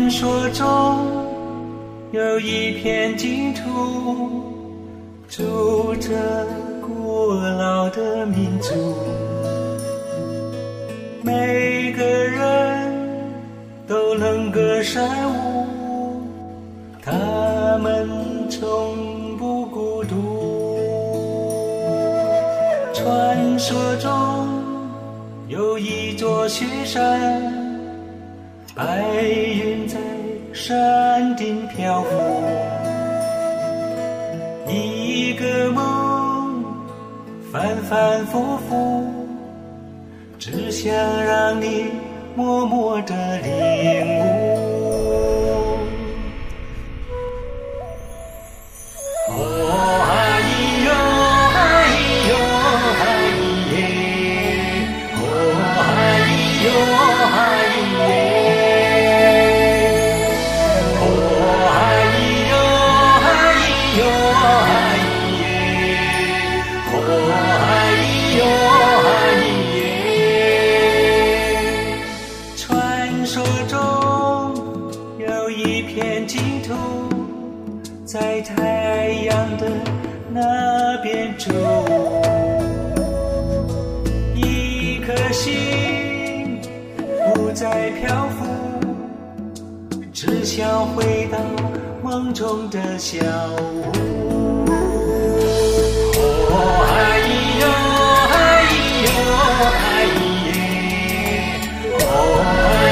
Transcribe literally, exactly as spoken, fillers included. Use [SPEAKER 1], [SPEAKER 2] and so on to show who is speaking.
[SPEAKER 1] 传说中有一片净土，住着古老的民族，每个人都能歌善舞，他们从不孤独。传说中有一座雪山，白云在山顶漂浮，一个梦反反复复，只想让你默默地领悟。哦嗨哟嗨哟嗨耶，哦嗨哟嗨耶。在太阳的那边住，一颗心不再漂浮，只想回到梦中的小屋。哦嗨哟嗨哟嗨耶，哦